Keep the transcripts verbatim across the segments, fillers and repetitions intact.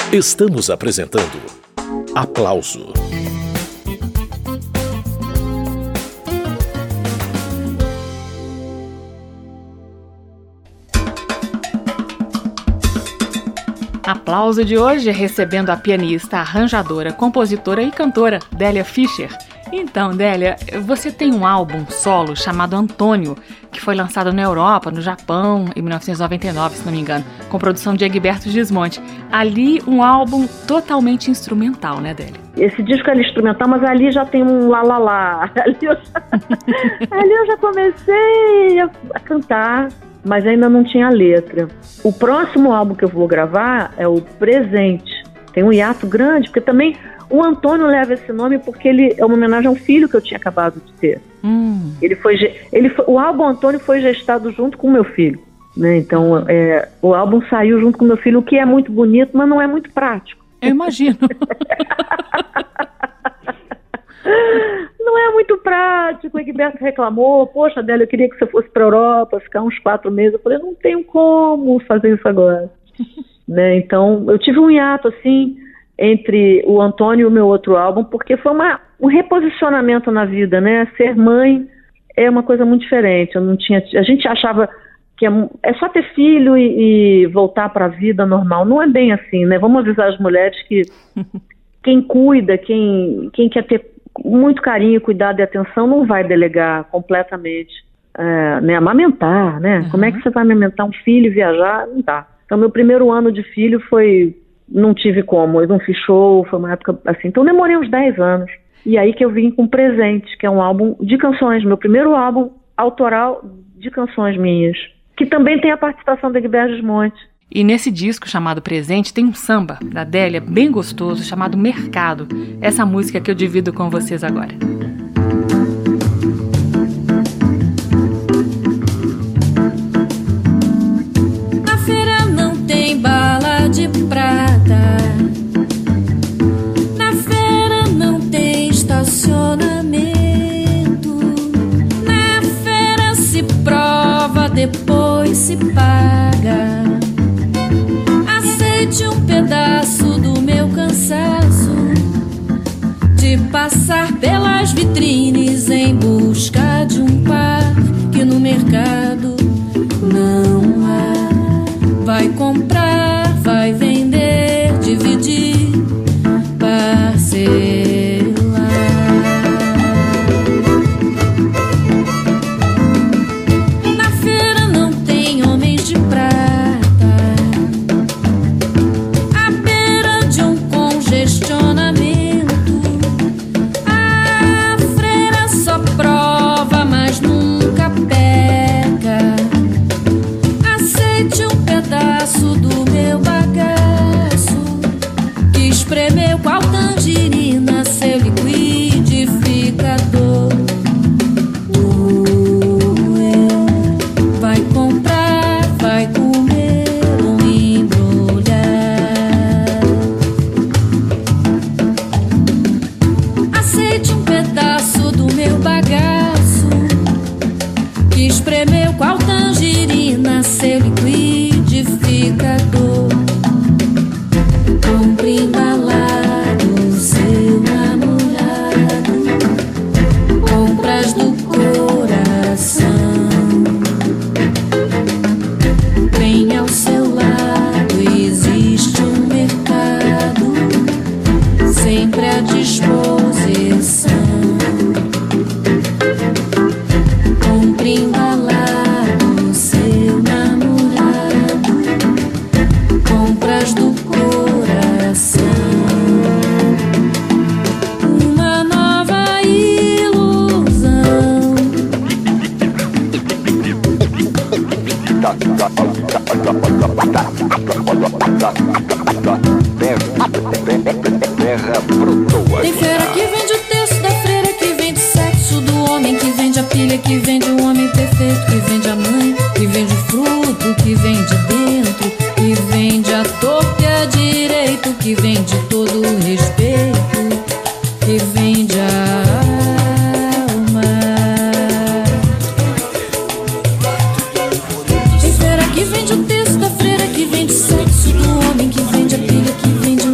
Estamos apresentando Aplauso. Aplauso de hoje recebendo a pianista, arranjadora, compositora e cantora Délia Fischer. Então, Délia, você tem um álbum solo chamado Antônio, que foi lançado na Europa, no Japão, em mil novecentos e noventa e nove, se não me engano, com produção de Egberto Gismonti. Ali, um álbum totalmente instrumental, né, Délia? Esse disco é instrumental, mas ali já tem um lá, lá, lá. Ali eu já, ali eu já comecei a, a cantar, mas ainda não tinha letra. O próximo álbum que eu vou gravar é o Presente. Tem um hiato grande, porque também o Antônio leva esse nome porque ele é uma homenagem a um filho que eu tinha acabado de ter. Hum. Ele foi, ele foi, o álbum Antônio foi gestado junto com o meu filho, né? Então, é, o álbum saiu junto com o meu filho, o que é muito bonito, mas não é muito prático. Eu imagino. Não é muito prático. O Egberto reclamou: poxa, Délia, eu queria que você fosse para a Europa, ficar uns quatro meses. Eu falei: não tenho como fazer isso agora. Né? Então, eu tive um hiato assim entre o Antônio e o meu outro álbum, porque foi uma, um reposicionamento na vida, né? Ser mãe é uma coisa muito diferente. Eu não tinha, a gente achava que é, é só ter filho e, e voltar para a vida normal. Não é bem assim, né? Vamos avisar as mulheres que quem cuida, quem, quem quer ter muito carinho, cuidado e atenção, não vai delegar completamente, é, né? Amamentar, né? Uhum. Como é que você vai amamentar um filho e viajar? Não dá. Então, meu primeiro ano de filho foi... Não tive como, eu não fiz show, foi uma época assim. Então, demorei uns dez anos. E aí que eu vim com Presente, que é um álbum de canções, meu primeiro álbum autoral de canções minhas, que também tem a participação da Egberto Gismonti. E nesse disco chamado Presente tem um samba da Délia bem gostoso chamado Mercado. Essa música que eu divido com vocês agora. Na feira não tem bala de prata, na feira não tem estacionamento, na feira se prova, depois se paga. Aceite um pedaço do meu cansaço de passar pelas vitrines em busca de um par que no mercado não há. Vai comprar, vai vender, dividir, parcelar. Na feira não tem homens de prata, à beira de um congestionamento. A freira só prova, mas nunca pega. Aceite um pedaço do meu bagaço que espremeu qual tangerina seu liquidificador. Uh, é. Vai comprar, vai comer ou embrulhar. Aceite um pedaço do meu bagaço que espremeu qual tangerina seu liquidificador. Compre embalado seu namorado, compras do coração. Bem ao seu lado existe um mercado, sempre à disposição. Compre embalado seu namorado, compras do coração. Uma nova ilusão. Tem feira que vende o terço da freira, que vende o sexo do homem, que vende a pilha, que vende o homem perfeito, que vende a mãe, que vende o fruto, que vende dentro, que vende a torta e a direito, que vende todo o respeito, que vende a alma. Tem feira que vende o terço da freira, que vende o sexo do homem, que vende a pilha, que vende o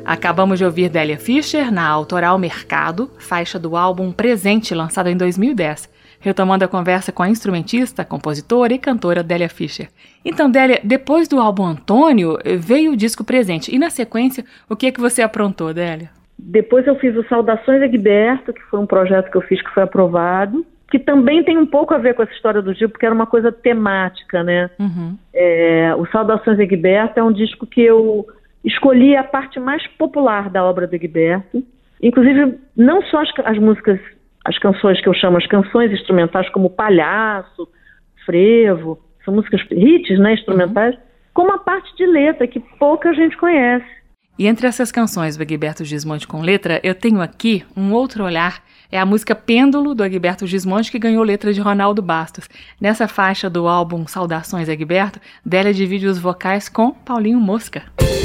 Acabamos de ouvir Délia Fischer na Autoral Mercado, faixa do álbum Presente, lançado em dois mil e dez. Retomando a conversa com a instrumentista, compositora e cantora Délia Fischer. Então, Délia, depois do álbum Antônio, veio o disco Presente. E na sequência, o que é que você aprontou, Délia? Depois eu fiz o Saudações Egberto, que foi um projeto que eu fiz que foi aprovado, que também tem um pouco a ver com essa história do Gil, porque era uma coisa temática, né? Uhum. É, o Saudações Egberto é um disco que eu escolhi a parte mais popular da obra do Egberto. Inclusive, não só as, as músicas, as canções que eu chamo as canções instrumentais, como Palhaço, Frevo, são músicas hits, né, instrumentais, uhum. como a parte de letra, que pouca gente conhece. E entre essas canções do Egberto Gismonti com letra, eu tenho aqui um outro olhar. É a música Pêndulo, do Egberto Gismonti, que ganhou letra de Ronaldo Bastos. Nessa faixa do álbum Saudações Egberto, Délia divide os vocais com Paulinho Mosca.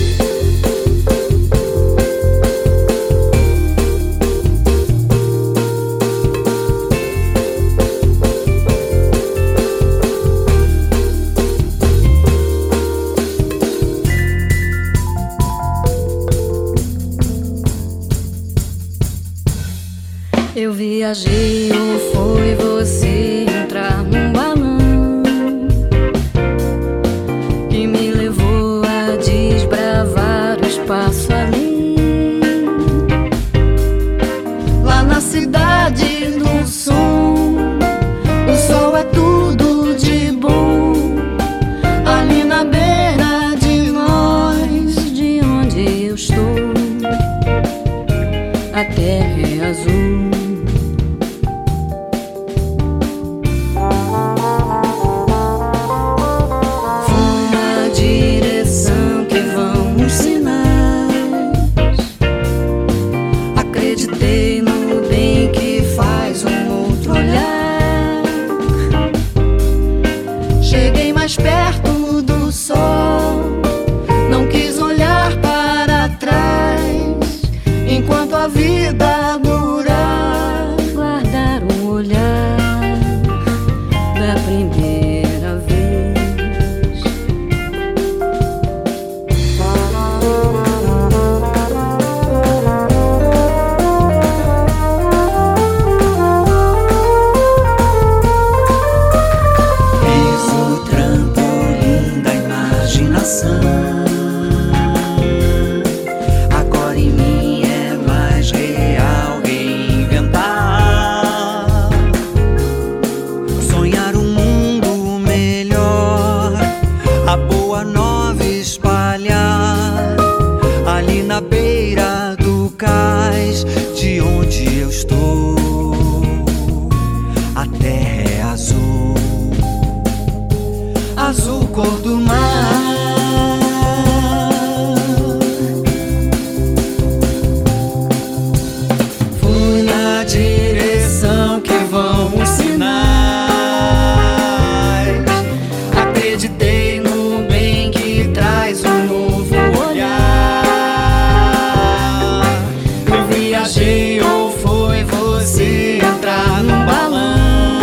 Eu viajei ou foi você entrar num balão que me levou a desbravar o espaço além. Lá na cidade do som, o sol é tudo de bom. Ali na beira de nós, de onde eu estou, a terra é azul. Perto do sol, não quis olhar para trás, enquanto a vida durar, guardar um olhar da primeira vez. Piso trampolim da imaginação, agora em mim é mais real reinventar, sonhar um mundo melhor, a boa nova espalhar, ali na beira do cais, de onde eu estou, a terra é azul, azul cor do mar. Fui na direção que vão os sinais, acreditei no bem que traz um novo olhar. Eu viajei ou foi você entrar num balão?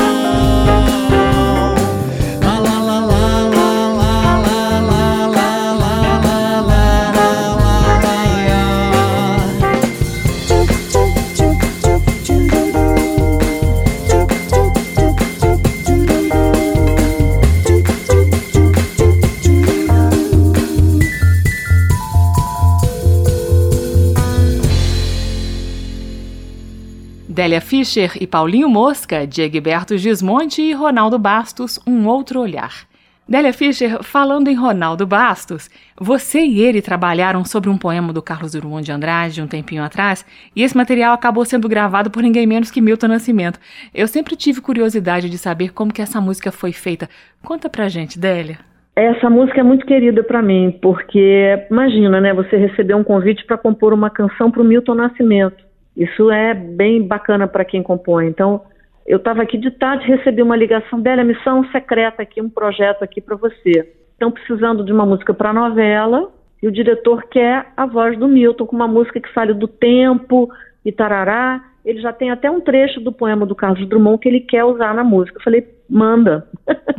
Délia Fischer e Paulinho Mosca, de Egberto Gismonti e Ronaldo Bastos, Um Outro Olhar. Délia Fischer, falando em Ronaldo Bastos, você e ele trabalharam sobre um poema do Carlos Drummond de Andrade um tempinho atrás, e esse material acabou sendo gravado por ninguém menos que Milton Nascimento. Eu sempre tive curiosidade de saber como que essa música foi feita. Conta pra gente, Délia. Essa música é muito querida para mim, porque imagina, né, você receber um convite para compor uma canção para o Milton Nascimento. Isso é bem bacana para quem compõe. Então, eu estava aqui de tarde, recebi uma ligação dela, missão secreta aqui, um projeto aqui para você. Estão precisando de uma música para novela e o diretor quer a voz do Milton com uma música que fale do tempo e tarará. Ele já tem até um trecho do poema do Carlos Drummond que ele quer usar na música. Eu falei, manda.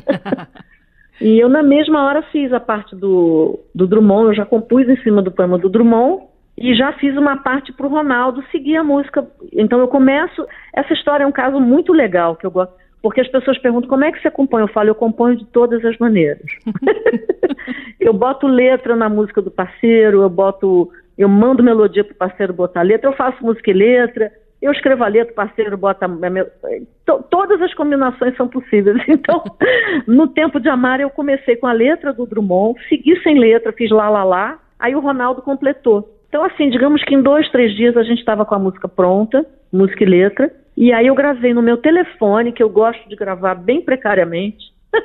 E eu na mesma hora fiz a parte do, do Drummond, eu já compus em cima do poema do Drummond e já fiz uma parte para o Ronaldo seguir a música. Então eu começo... Essa história é um caso muito legal, que eu gosto, porque as pessoas perguntam como é que você compõe. Eu falo, eu componho de todas as maneiras. Eu boto letra na música do parceiro, eu boto... Eu mando melodia para o parceiro botar letra, eu faço música e letra, eu escrevo a letra, o parceiro bota... Todas as combinações são possíveis. Então, no Tempo de Amar, eu comecei com a letra do Drummond, segui sem letra, fiz lá, lá, lá, aí o Ronaldo completou. Então, assim, digamos que em dois, três dias a gente estava com a música pronta, música e letra, e aí eu gravei no meu telefone, que eu gosto de gravar bem precariamente.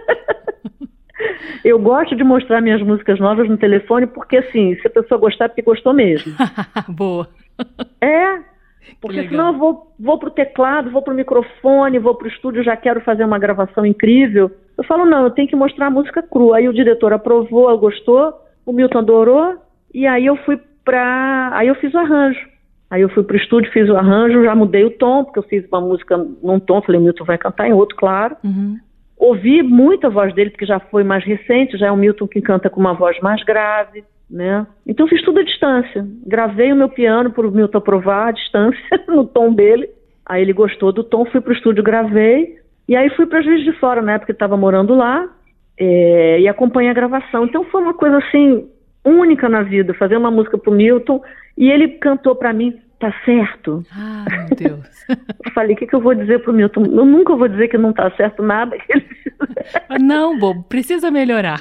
Eu gosto de mostrar minhas músicas novas no telefone, porque assim, se a pessoa gostar, é porque gostou mesmo. Boa. É, porque senão eu vou, vou pro teclado, vou pro microfone, vou pro estúdio, já quero fazer uma gravação incrível. Eu falo, não, eu tenho que mostrar a música crua. Aí o diretor aprovou, gostou, o Milton adorou, e aí eu fui pra... Aí eu fiz o arranjo. Aí eu fui pro estúdio, fiz o arranjo, já mudei o tom, porque eu fiz uma música num tom, falei, o Milton vai cantar em outro, claro. Uhum. Ouvi muito a voz dele, porque já foi mais recente, já é o Milton que canta com uma voz mais grave, né? Então fiz tudo à distância. Gravei o meu piano para o Milton aprovar à distância, no tom dele. Aí ele gostou do tom, fui pro estúdio, gravei. E aí fui para Juiz de Fora, na época que estava morando lá, é, e acompanhei a gravação. Então foi uma coisa assim, única na vida, fazer uma música pro Milton, e ele cantou para mim, tá certo? Ah, meu Deus. Eu falei, o que, que eu vou dizer pro Milton? Eu nunca vou dizer que não tá certo nada que ele fizer. Não, bobo, precisa melhorar.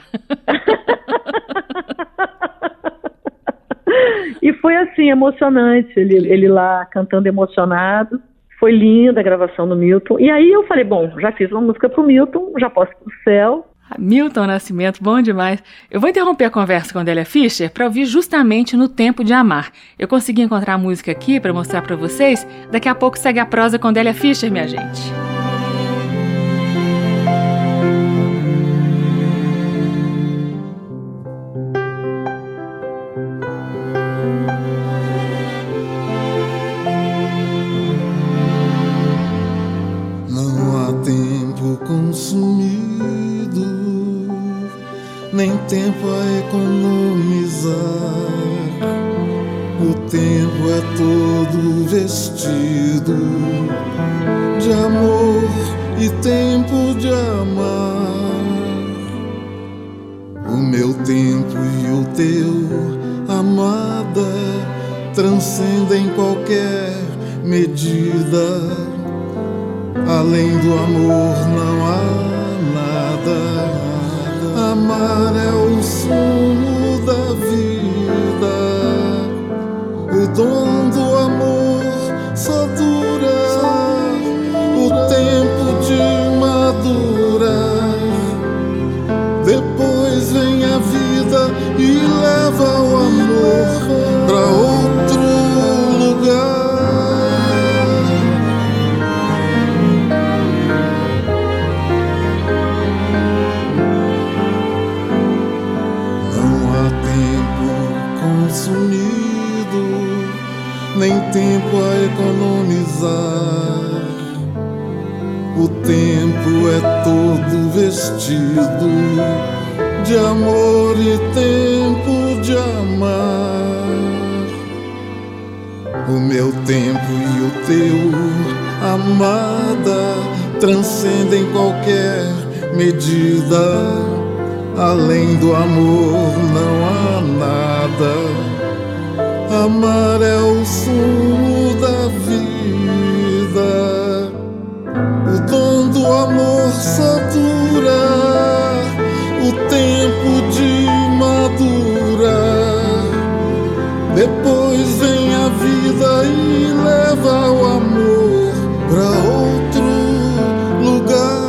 E foi assim, emocionante, ele, ele lá cantando emocionado. Foi linda a gravação do Milton. E aí eu falei, bom, já fiz uma música pro Milton, já posso ir pro céu. Milton Nascimento, bom demais. Eu vou interromper a conversa com a Délia Fischer para ouvir justamente No Tempo de Amar. Eu consegui encontrar a música aqui para mostrar para vocês. Daqui a pouco segue a prosa com Délia Fischer, minha gente. Não há tempo consumido, nem tempo a economizar. O tempo é todo vestido de amor e tempo de amar. O meu tempo e o teu, amada, transcendem qualquer medida. Além do amor não há nada. Amar é o sumo da vida. O dom do amor só dura o tempo de madurar. Depois vem a vida e leva o amor pra outro lugar. Consumido, nem tempo a economizar. O tempo é todo vestido de amor e tempo de amar. O meu tempo e o teu, amada, transcendem qualquer medida. Além do amor não há nada. Amar é o sumo da vida. O dom do amor só dura o tempo de madurar. Depois vem a vida e leva o amor pra outro lugar.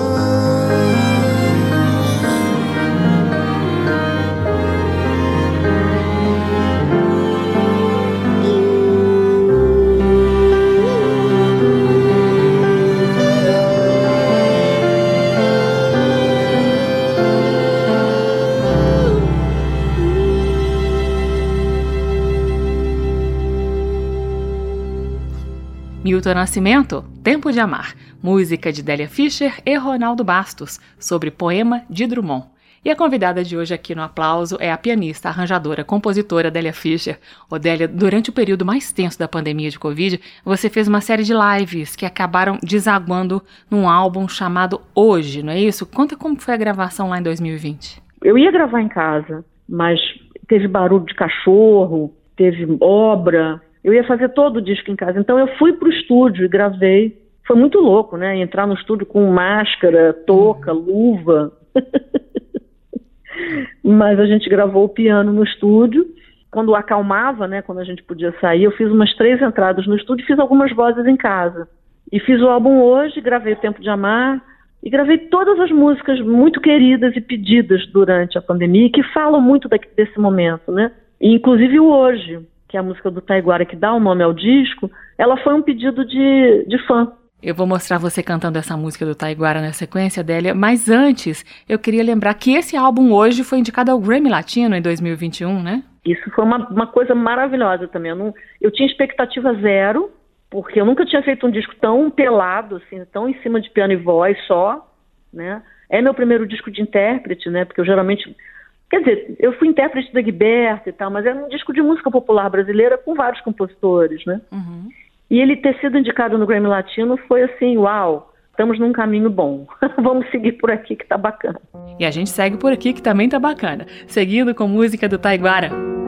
Milton Nascimento, Tempo de Amar, música de Délia Fischer e Ronaldo Bastos, sobre poema de Drummond. E a convidada de hoje aqui no Aplauso é a pianista, arranjadora, compositora Délia Fischer. Ô Délia, durante o período mais tenso da pandemia de Covid, você fez uma série de lives que acabaram desaguando num álbum chamado Hoje, não é isso? Conta como foi a gravação lá em dois mil e vinte. Eu ia gravar em casa, mas teve barulho de cachorro, teve obra. Eu ia fazer todo o disco em casa. Então eu fui pro estúdio e gravei. Foi muito louco, né? Entrar no estúdio com máscara, touca, luva. Mas a gente gravou o piano no estúdio. Quando acalmava, né, quando a gente podia sair, eu fiz umas três entradas no estúdio e fiz algumas vozes em casa. E fiz o álbum Hoje, gravei O Tempo de Amar e gravei todas as músicas muito queridas e pedidas durante a pandemia, que falam muito daqui, desse momento, né? E inclusive o Hoje, que é a música do Taiguara que dá o nome ao disco, ela foi um pedido de, de fã. Eu vou mostrar você cantando essa música do Taiguara na sequência, Délia, mas antes eu queria lembrar que esse álbum Hoje foi indicado ao Grammy Latino em dois mil e vinte e um, né? Isso foi uma, uma coisa maravilhosa também. Eu, não, eu tinha expectativa zero, porque eu nunca tinha feito um disco tão pelado, assim, tão em cima de piano e voz só, né? É meu primeiro disco de intérprete, né? Porque eu geralmente... Quer dizer, eu fui intérprete da Guiberta e tal, mas era um disco de música popular brasileira com vários compositores, né? Uhum. E ele ter sido indicado no Grammy Latino foi assim, uau, estamos num caminho bom. Vamos seguir por aqui que tá bacana. E a gente segue por aqui que também tá bacana. Seguindo com música do Taiguara.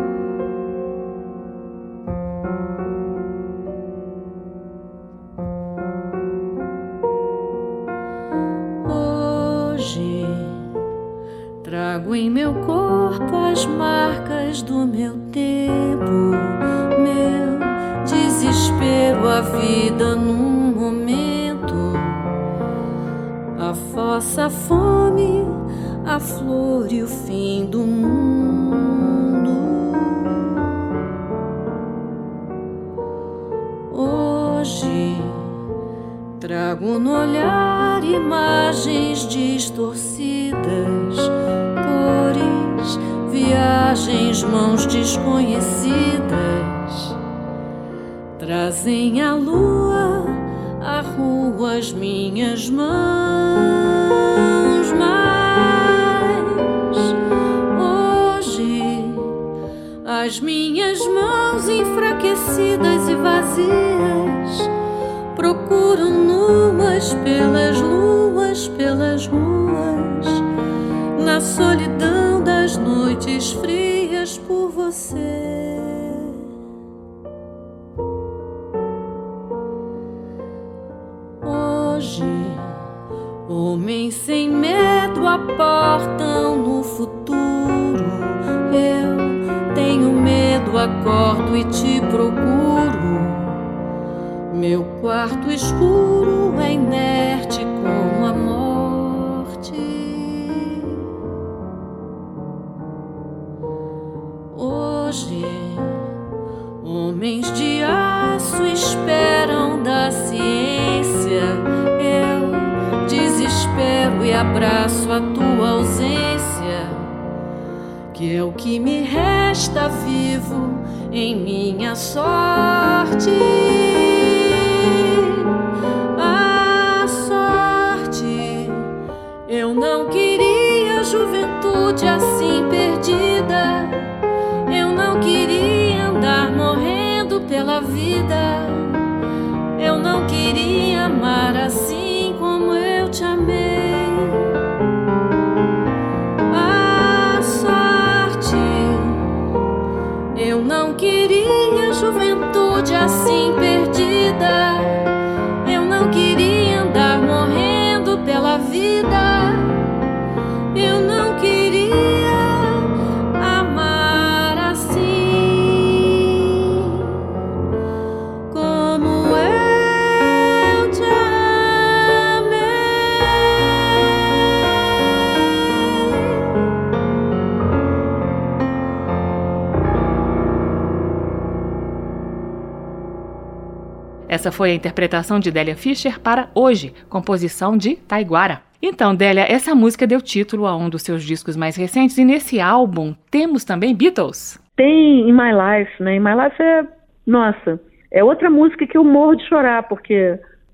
Hoje trago em meu corpo as marcas do meu tempo, meu desespero, a vida num momento, a fossa, a fome, a flor e o fim do mundo. Hoje trago no olhar imagens distorcidas, cores, viagens, mãos desconhecidas. Trazem a lua, a rua, as minhas mãos. Mas hoje as minhas mãos enfraquecidas e vazias procuram nuas pelas luas, pelas ruas, na solidão das noites frias por você. Hoje, homens sem medo aportam no futuro. Eu tenho medo, acordo e te procuro. Meu quarto escuro é inerte como a morte. Hoje, homens de aço esperam da ciência. Eu desespero e abraço a tua ausência, que é o que me resta vivo em minha sorte. A sorte, eu não queria juventude assim perdida. Eu não queria andar morrendo pela vida. Eu não queria amar assim como eu te amei. A sorte, eu não queria juventude assim perdida. Eu não queria andar morrendo pela vida. Eu não queria amar assim como eu te amei. Essa foi a interpretação de Délia Fischer para Hoje, composição de Taiguara. Então, Délia, essa música deu título a um dos seus discos mais recentes, e nesse álbum temos também Beatles. Tem In My Life, né? In My Life é, nossa, é outra música que eu morro de chorar, porque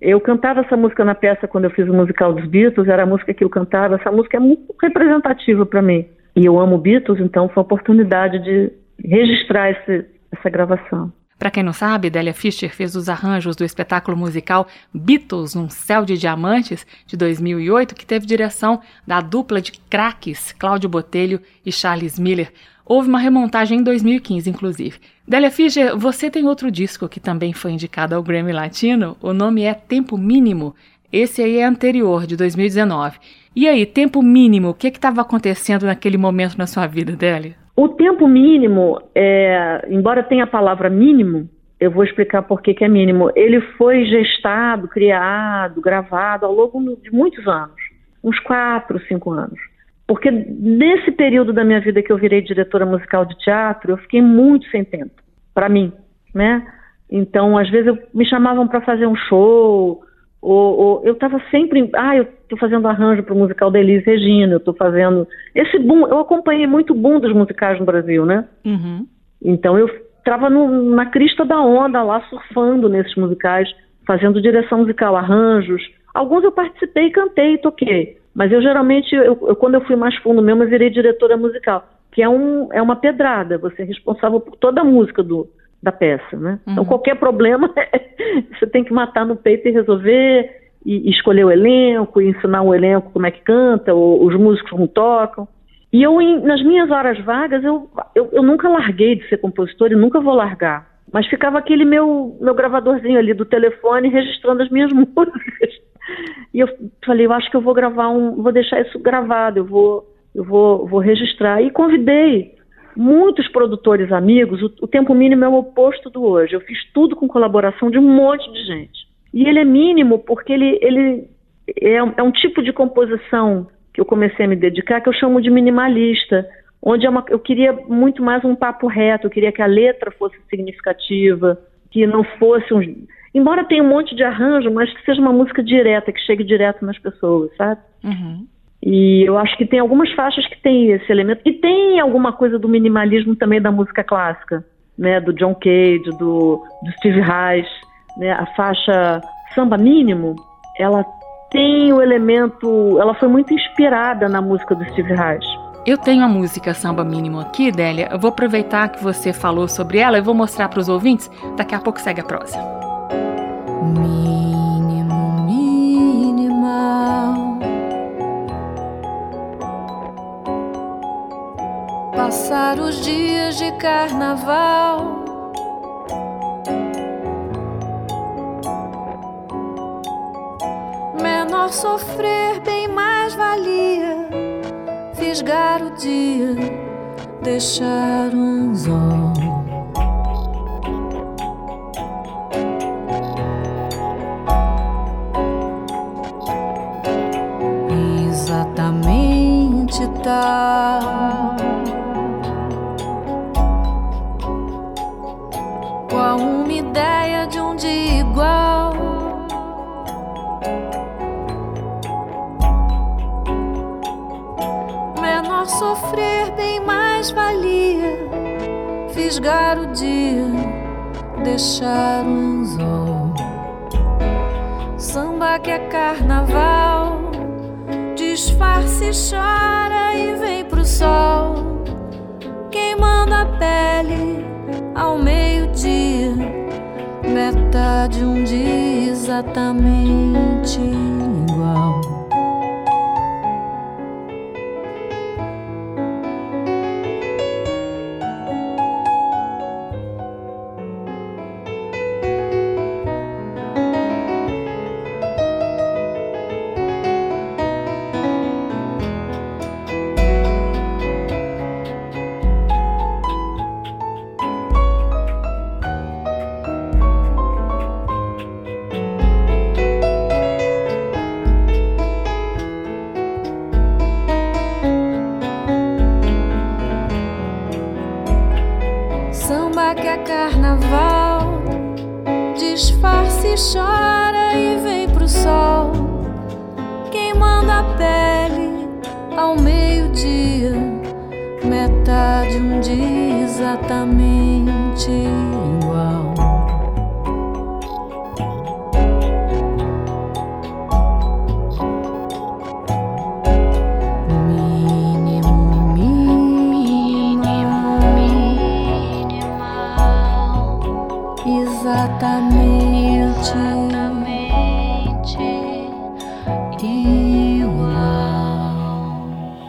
Eu cantava essa música na peça quando eu fiz o musical dos Beatles, era a música que eu cantava. Essa música é muito representativa para mim. E eu amo Beatles, então foi a oportunidade de registrar esse, essa gravação. Para quem não sabe, Délia Fischer fez os arranjos do espetáculo musical Beatles, um Céu de Diamantes, de dois mil e oito, que teve direção da dupla de craques Cláudio Botelho e Charles Miller. Houve uma remontagem em dois mil e quinze, inclusive. Délia Fischer, você tem outro disco que também foi indicado ao Grammy Latino. O nome é Tempo Mínimo. Esse aí é anterior, de dois mil e dezenove. E aí, Tempo Mínimo, o que estava acontecendo naquele momento na sua vida, Délia? O tempo mínimo, é, embora tenha a palavra mínimo, eu vou explicar por que que é mínimo. Ele foi gestado, criado, gravado ao longo de muitos anos. Uns quatro, cinco anos. Porque nesse período da minha vida que eu virei diretora musical de teatro, eu fiquei muito sem tempo, para mim, né? Então, às vezes, eu, me chamavam para fazer um show, ou, ou eu estava sempre... Ah, eu estou fazendo arranjo para o musical da Elis Regina, eu estou fazendo... Esse boom, eu acompanhei muito o boom dos musicais no Brasil, né? Uhum. Então, eu estava na crista da onda lá, surfando nesses musicais, fazendo direção musical, arranjos. Alguns eu participei, cantei e toquei. Mas eu geralmente, eu, eu, quando eu fui mais fundo mesmo, eu virei diretora musical, que é, um, é uma pedrada, você é responsável por toda a música do, da peça, né? Uhum. Então qualquer problema, você tem que matar no peito e resolver, e, e escolher o elenco, e ensinar o elenco como é que canta, ou, os músicos como tocam. E eu, em, nas minhas horas vagas, eu, eu, eu nunca larguei de ser compositora e nunca vou largar. Mas ficava aquele meu, meu gravadorzinho ali do telefone registrando as minhas músicas. E eu falei, eu acho que eu vou gravar um, vou deixar isso gravado, eu vou, eu vou, vou registrar. E convidei muitos produtores amigos. O, o Tempo Mínimo é o oposto do hoje. Eu fiz tudo com colaboração de um monte de gente. E ele é mínimo porque ele, ele é, é um tipo de composição que eu comecei a me dedicar, que eu chamo de minimalista, onde é uma, eu queria muito mais um papo reto, eu queria que a letra fosse significativa, que não fosse um... Embora tenha um monte de arranjo, mas que seja uma música direta, que chegue direto nas pessoas, sabe? Uhum. E eu acho que tem algumas faixas que tem esse elemento. E tem alguma coisa do minimalismo também da música clássica, né? Do John Cage, do, do Steve Reich, né? A faixa Samba Mínimo, ela tem o elemento... Ela foi muito inspirada na música do Steve Reich. Eu tenho a música Samba Mínimo aqui, Délia. Eu vou aproveitar que você falou sobre ela e vou mostrar para os ouvintes. Daqui a pouco segue a prosa. Mínimo, minimal. Passar os dias de carnaval. Menor sofrer, bem mais valia. Fisgar o dia, deixar um anzol. Exatamente tal qual uma ideia de um dia igual. Menor sofrer, bem mais valia. Fisgar o dia, deixar um anzol. Samba que é carnaval, disfarce, chora e vem pro sol, queimando a pele ao meio-dia, metade um dia exatamente igual. Que é carnaval, disfarce, chora e vem pro sol, queimando a pele ao meio-dia, metade um dia exatamente igual. exatamente igual.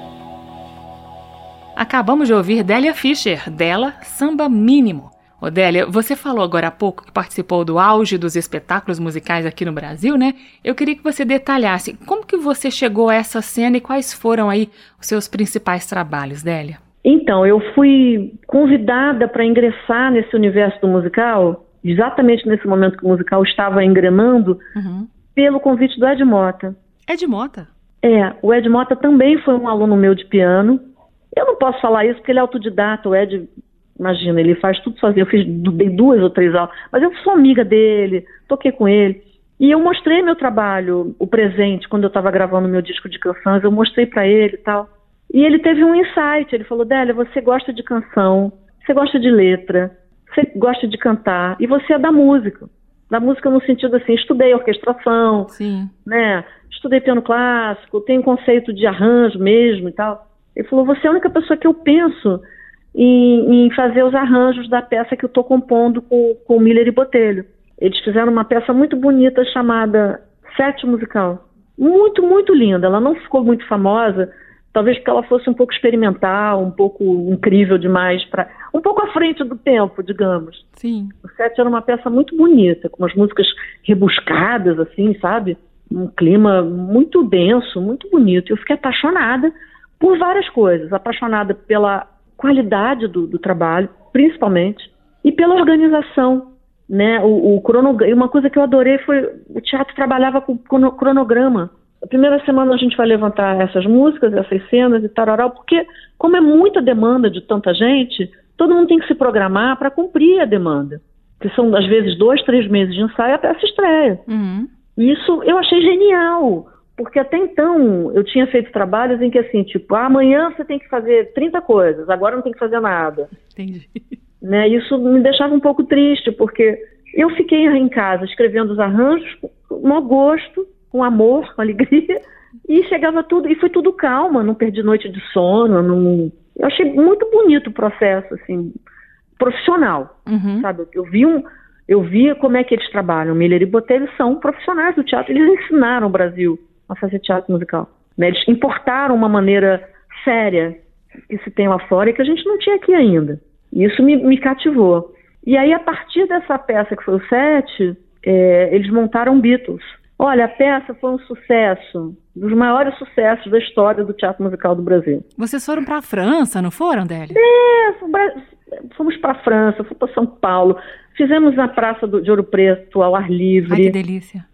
Acabamos de ouvir Délia Fischer, dela Samba Mínimo. Ô Délia, você falou agora há pouco que participou do auge dos espetáculos musicais aqui no Brasil, né? Eu queria que você detalhasse como que você chegou a essa cena e quais foram aí os seus principais trabalhos, Délia. Então, eu fui convidada para ingressar nesse universo do musical, exatamente nesse momento que o musical estava engrenando, uhum. pelo convite do Ed Mota. Ed Mota? É, o Ed Mota também foi um aluno meu de piano. Eu não posso falar isso porque ele é autodidata, o Ed... Imagina, ele faz tudo sozinho. Eu fiz, dei duas ou três aulas, mas eu sou amiga dele, toquei com ele. E eu mostrei meu trabalho, o presente, quando eu estava gravando meu disco de canções, eu mostrei para ele e tal. E ele teve um insight, ele falou, Délia, você gosta de canção, você gosta de letra, você gosta de cantar, e você é da música. Da música no sentido assim, estudei orquestração, Sim. né? Estudei piano clássico, tenho conceito de arranjo mesmo e tal. Ele falou, você é a única pessoa que eu penso Em, em fazer os arranjos da peça que eu estou compondo com, com o Miller e Botelho. Eles fizeram uma peça muito bonita chamada Sete Musical. Muito, muito linda. Ela não ficou muito famosa, talvez porque ela fosse um pouco experimental, um pouco incrível demais, pra, um pouco à frente do tempo, digamos. Sim. O Sete era uma peça muito bonita, com umas músicas rebuscadas, assim, sabe? Um clima muito denso, muito bonito. Eu fiquei apaixonada por várias coisas. Apaixonada pela qualidade do, do trabalho, principalmente, e pela organização, né? O, o cronograma, uma coisa que eu adorei foi o teatro trabalhava com cronograma. A primeira semana a gente vai levantar essas músicas, essas cenas e tararau, porque como é muita demanda de tanta gente, todo mundo tem que se programar para cumprir a demanda, que são às vezes dois, três meses de ensaio até essa estreia. Uhum. E isso eu achei genial. Porque até então eu tinha feito trabalhos em que assim, tipo, ah, amanhã você tem que fazer trinta coisas, agora não tem que fazer nada. Entendi. Né? Isso me deixava um pouco triste, porque eu fiquei em casa escrevendo os arranjos com mau gosto, com amor, com alegria, e chegava tudo, e foi tudo calma, não perdi noite de sono, não... Eu achei muito bonito o processo, assim, profissional, uhum. sabe? Eu vi um... Eu vi como é que eles trabalham. Miller e Botelho são profissionais do teatro, eles ensinaram o Brasil a fazer teatro musical. Né? Eles importaram uma maneira séria que se tem lá fora e que a gente não tinha aqui ainda. E isso me, me cativou. E aí, a partir dessa peça que foi o Sete, é, eles montaram Beatles. Olha, a peça foi um sucesso, dos maiores sucessos da história do teatro musical do Brasil. Vocês foram para a França, não foram, Délia? É, fomos para a França, fomos para São Paulo, fizemos na Praça do, de Ouro Preto, ao ar livre. Ai, que delícia.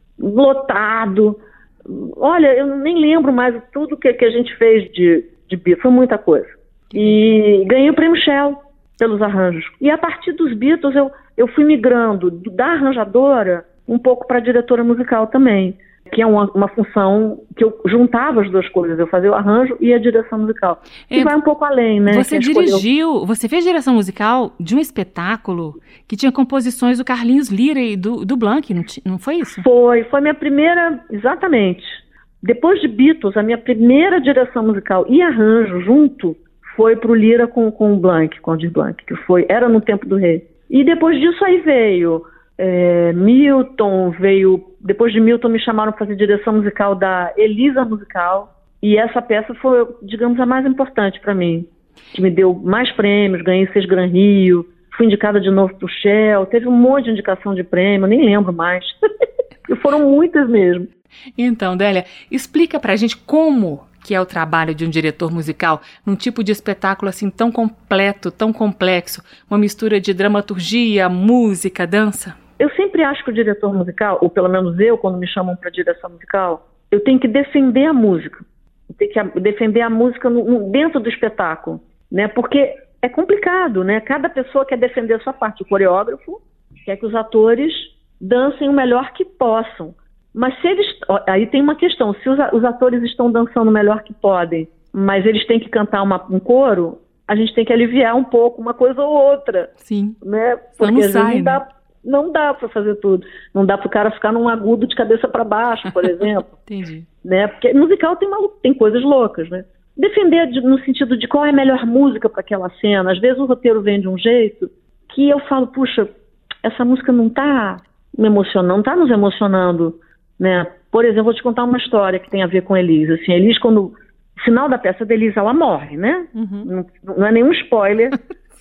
Lotado. Olha, eu nem lembro mais tudo que, que a gente fez de, de Beatles, foi muita coisa. E ganhei o prêmio Shell pelos arranjos. E a partir dos Beatles eu, eu fui migrando da arranjadora um pouco para a diretora musical também, que é uma, uma função que eu juntava as duas coisas, eu fazia o arranjo e a direção musical. E é, vai um pouco além, né? Você dirigiu, você fez direção musical de um espetáculo que tinha composições do Carlinhos Lira e do, do Blanc, não, não foi isso? Foi, foi minha primeira, exatamente. Depois de Beatles, a minha primeira direção musical e arranjo junto foi pro Lira com, com o Blanc, com o Aldir Blanc, que foi, era no Tempo do Rei. E depois disso aí veio... É, Milton, veio, depois de Milton me chamaram para fazer direção musical da Elisa Musical, e essa peça foi, digamos, a mais importante para mim, que me deu mais prêmios, ganhei seis Gran Rio, fui indicada de novo para o Shell, teve um monte de indicação de prêmio, nem lembro mais, e foram muitas mesmo. Então, Délia, explica pra gente como que é o trabalho de um diretor musical num tipo de espetáculo assim tão completo, tão complexo, uma mistura de dramaturgia, música, dança. Eu sempre acho que o diretor musical, ou pelo menos eu, quando me chamam para direção musical, eu tenho que defender a música. Eu tenho que defender a música no, no, dentro do espetáculo, né? Porque é complicado, né? Cada pessoa quer defender a sua parte. O coreógrafo quer que os atores dancem o melhor que possam. Mas se eles... Aí tem uma questão. Se os, os atores estão dançando o melhor que podem, mas eles têm que cantar uma, um coro, a gente tem que aliviar um pouco uma coisa ou outra. Sim. Né? Porque não sai, não dá... né? Não dá para fazer tudo. Não dá para o cara ficar num agudo de cabeça para baixo, por exemplo. Entendi. Né? Porque musical tem, malu... tem coisas loucas, né? Defender de, no sentido de qual é a melhor música para aquela cena. Às vezes o roteiro vem de um jeito que eu falo, puxa, essa música não está me emocionando, não está nos emocionando, né? Por exemplo, vou te contar uma história que tem a ver com Elis. Assim, Elis, quando no final da peça da Elis, ela morre, né? Uhum. Não, não é nenhum spoiler.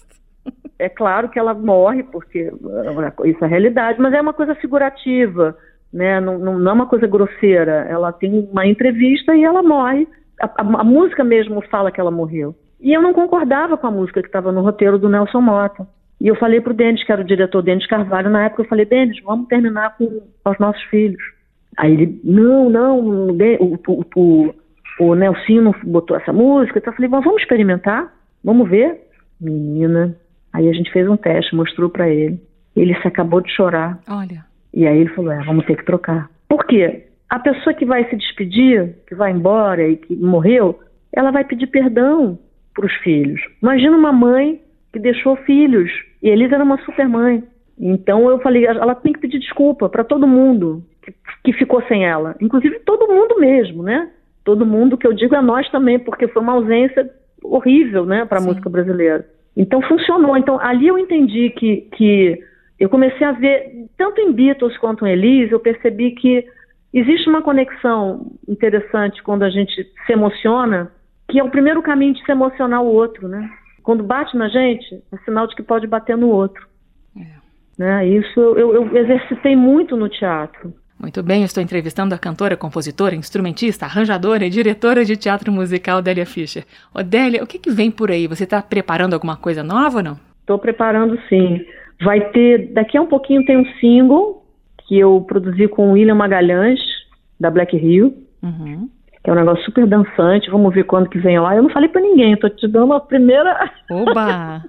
É claro que ela morre, porque isso é a realidade, mas é uma coisa figurativa, né? Não, não, não é uma coisa grosseira. Ela tem uma entrevista e ela morre. A, a, a música mesmo fala que ela morreu. E eu não concordava com a música que estava no roteiro do Nelson Motta. E eu falei pro Denis, que era o diretor, Denis Carvalho, na época eu falei, Denis, vamos terminar com os nossos filhos. Aí ele, não, não, o, o, o, o Nelsinho não botou essa música. Então eu falei, bom, vamos experimentar, vamos ver. Menina, aí a gente fez um teste, mostrou pra ele. Ele se acabou de chorar. Olha. E aí ele falou, é, vamos ter que trocar. Por quê? A pessoa que vai se despedir, que vai embora e que morreu, ela vai pedir perdão pros filhos. Imagina uma mãe que deixou filhos, e Elis era uma super mãe. Então eu falei, ela tem que pedir desculpa para todo mundo que, que ficou sem ela, inclusive todo mundo mesmo, né? Todo mundo, que eu digo é nós também, porque foi uma ausência horrível, né, para a música brasileira. Então funcionou. Então ali eu entendi que, que eu comecei a ver, tanto em Beatles quanto em Elis, eu percebi que existe uma conexão interessante quando a gente se emociona, que é o primeiro caminho de se emocionar o outro, né? Quando bate na gente, é sinal de que pode bater no outro. É. Né? Isso eu, eu exercitei muito no teatro. Muito bem, eu estou entrevistando a cantora, compositora, instrumentista, arranjadora e diretora de teatro musical Délia Fischer. Ô Délia, o que, que vem por aí? Você está preparando alguma coisa nova ou não? Estou preparando, sim. Vai ter, daqui a um pouquinho tem um single que eu produzi com o William Magalhães, da Black Rio. Uhum. Que é um negócio super dançante, vamos ver quando que vem lá. Eu não falei pra ninguém, eu tô te dando a primeira... Oba!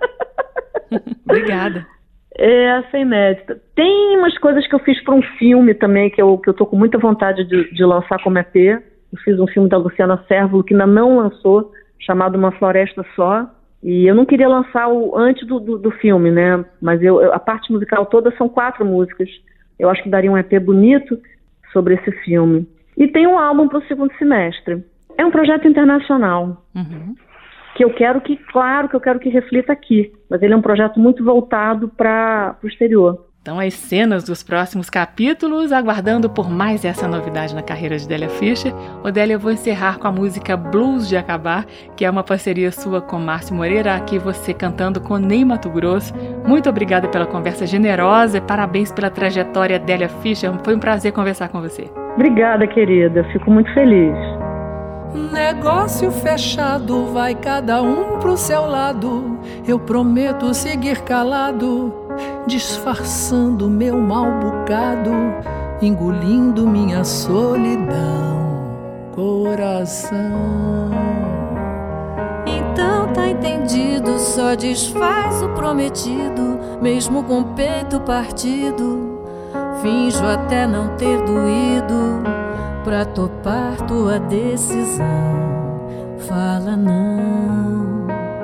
Obrigada. É, essa é inédita. Tem umas coisas que eu fiz para um filme também, que eu, que eu tô com muita vontade de, de lançar como E P. Eu fiz um filme da Luciana Sérvulo, que ainda não lançou, chamado Uma Floresta Só. E eu não queria lançar o antes do, do, do filme, né? Mas eu, eu, a parte musical toda são quatro músicas. Eu acho que daria um E P bonito sobre esse filme. E tem um álbum para o segundo semestre. É um projeto internacional. Uhum. Que eu quero que, claro, que eu quero que reflita aqui. Mas ele é um projeto muito voltado para o exterior. Então, as cenas dos próximos capítulos, aguardando por mais essa novidade na carreira de Délia Fischer. Ô Délia, eu vou encerrar com a música Blues de Acabar, que é uma parceria sua com Márcio Moreira, aqui você cantando com Ney Mato Grosso. Muito obrigada pela conversa generosa e parabéns pela trajetória, Délia Fischer. Foi um prazer conversar com você. Obrigada, querida. Fico muito feliz. Negócio fechado, vai cada um pro seu lado. Eu prometo seguir calado, disfarçando meu mal bocado, engolindo minha solidão, coração. Então tá entendido, só desfaz o prometido, mesmo com o peito partido. Finjo até não ter doído pra topar tua decisão. Fala não.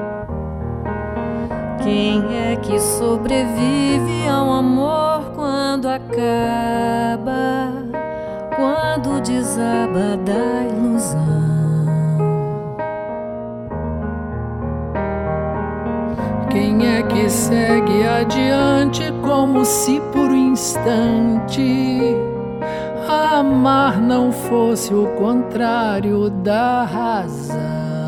Quem é que sobrevive ao amor quando acaba, quando desaba da ilusão? Quem é que segue adiante como se por um instante amar não fosse o contrário da razão?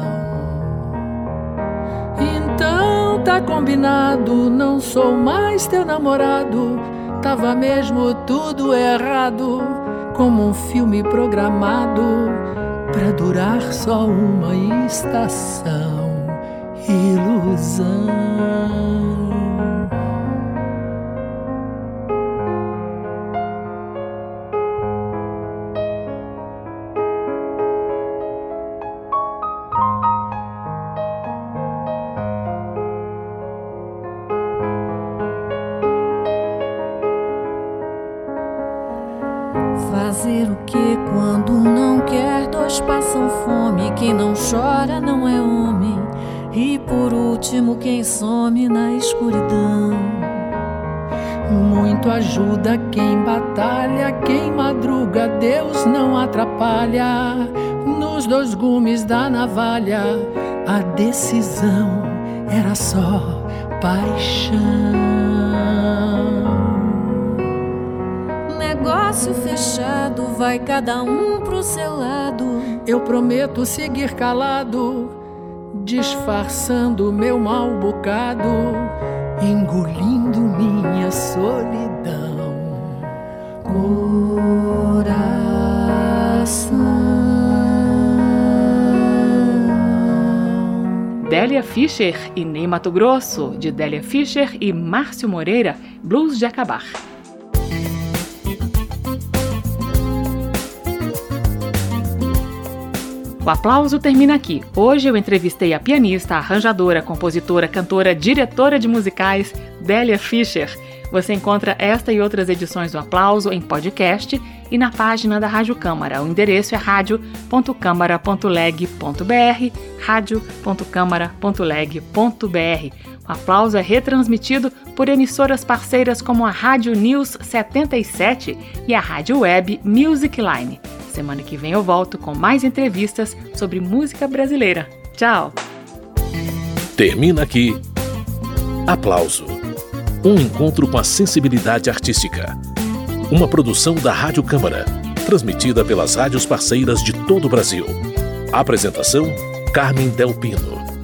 Então tá combinado, não sou mais teu namorado. Tava mesmo tudo errado, como um filme programado pra durar só uma estação. Ilusão. Fazer o que quando não quer? Dois passam fome, quem não chora não é homem. E por último quem some na escuridão. Muito ajuda quem batalha, quem madruga Deus não atrapalha. Nos dois gumes da navalha a decisão era só paixão. Negócio fechado, vai cada um pro seu lado. Eu prometo seguir calado, disfarçando meu mal bocado, engolindo minha solidão. Coração. Délia Fischer e Ney Mato Grosso, de Délia Fischer e Márcio Moreira, Blues de Acabar. O Aplauso termina aqui. Hoje eu entrevistei a pianista, arranjadora, compositora, cantora, diretora de musicais, Délia Fischer. Você encontra esta e outras edições do Aplauso em podcast e na página da Rádio Câmara. O endereço é radio ponto câmara ponto leg ponto br, radio ponto câmara ponto leg ponto br. O Aplauso é retransmitido por emissoras parceiras como a Rádio News setenta e sete e a Rádio Web Music Line. Semana que vem eu volto com mais entrevistas sobre música brasileira. Tchau! Termina aqui Aplauso. Um encontro com a sensibilidade artística. Uma produção da Rádio Câmara, transmitida pelas rádios parceiras de todo o Brasil. Apresentação: Carmen Del Pino.